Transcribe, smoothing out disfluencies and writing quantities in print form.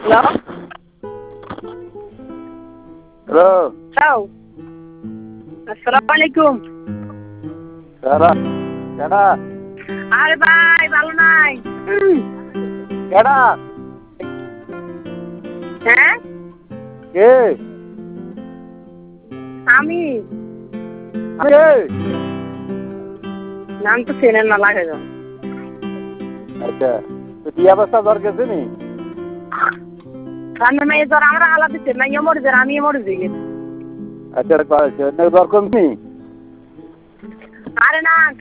Hello hello hello আসসালামু আলাইকুম। কেডা আরে ভাই ভালো নাই? কেডা হ্যাঁ কে আমি কে নাম তো চেনেন না লাগে যান। আচ্ছা তো বিয়া বস্তা দরকার আছে নি সামনে মেয়ে জ্বর আমরা হালা দিচ্ছে মেয়ে মরে যান আমি মরে যাই। আচ্ছা দরকার নি আরে না